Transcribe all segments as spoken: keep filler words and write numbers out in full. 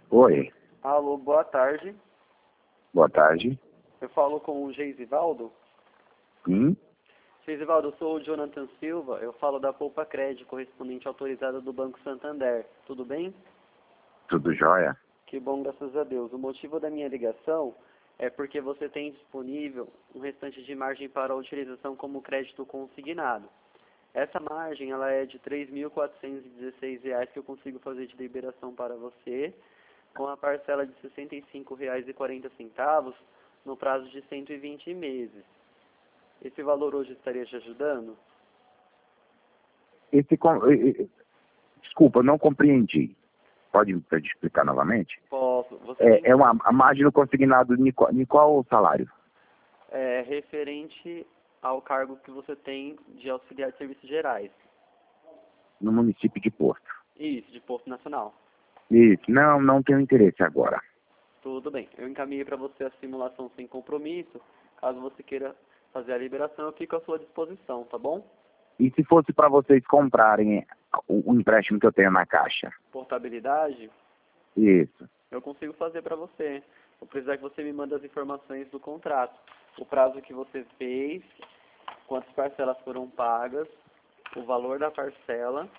Oi, Alô, boa tarde. boa tarde. Eu falo com o Geisivaldo. Hum? Geisivaldo, eu sou o Jonathan Silva. Eu falo da Poupa Cred, correspondente autorizada do Banco Santander. Tudo bem? Tudo jóia? Que bom, graças a Deus. O motivo da minha ligação é porque você tem disponível um restante de margem para a utilização como crédito consignado. Essa margem ela é de três mil quatrocentos e dezesseis reais que eu consigo fazer de liberação para você, com a parcela de sessenta e cinco reais e quarenta centavos no prazo de cento e vinte meses. Esse valor hoje estaria te ajudando? Esse, com- eh, eh, desculpa, eu não compreendi. Pode me pode explicar novamente? Posso. Você tem É, é uma a margem do consignado em qual, em qual salário? é, referente ao cargo que você tem de auxiliar de serviços gerais. No município de Porto. Isso, de Porto Nacional. Isso, não, não tenho interesse agora. Tudo bem. Eu encaminhei para você a simulação sem compromisso. Caso você queira fazer a liberação, eu fico à sua disposição, tá bom? E se fosse para vocês comprarem o, o empréstimo que eu tenho na Caixa? Portabilidade, Isso. eu consigo fazer para você. Vou precisar que você me mande as informações do contrato. O prazo que você fez, quantas parcelas foram pagas, o valor da parcela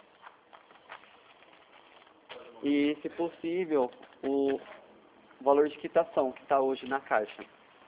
e, se possível, o valor de quitação que está hoje na Caixa.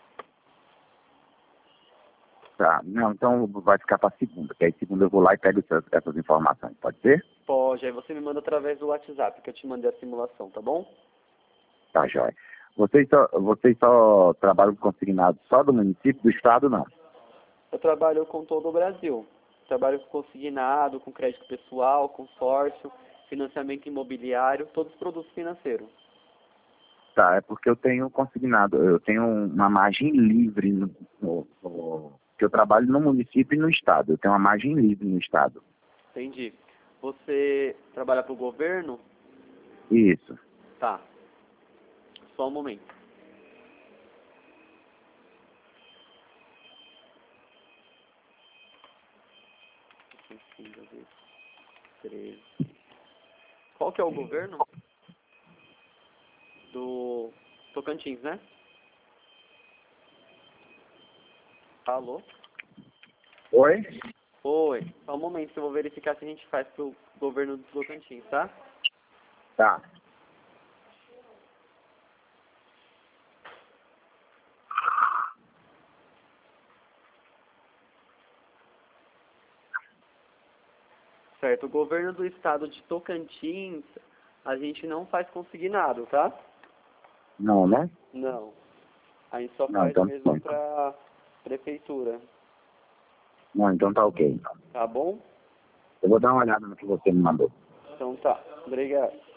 Tá, não, então vai ficar para segunda, que aí segunda eu vou lá e pego essas, essas informações, pode ser? Pode, aí você me manda através do WhatsApp que eu te mandei a simulação, tá bom? Tá, jóia. Vocês só, vocês só trabalham com consignado só do município, do estado não? Eu trabalho com todo o Brasil. Trabalho com consignado, com crédito pessoal, consórcio, financiamento imobiliário, todos os produtos financeiros. Tá, é porque eu tenho consignado, eu tenho uma margem livre no, no, no- que eu trabalho no município e no estado. Eu tenho uma margem livre no estado. Entendi. Você trabalha para o governo? Isso. Tá. Só um momento. treze. Qual que é o governo? Do Tocantins, né? Alô? Oi? Oi. Só um momento que eu vou verificar se a gente faz pro governo do Tocantins, tá? Tá. Certo. O governo do estado de Tocantins, a gente não faz consignado, tá? Não, né? Não. A gente só Não, faz então, mesmo pra prefeitura. não, então tá ok. Tá bom? Eu vou dar uma olhada no que você me mandou. Então tá. Obrigado.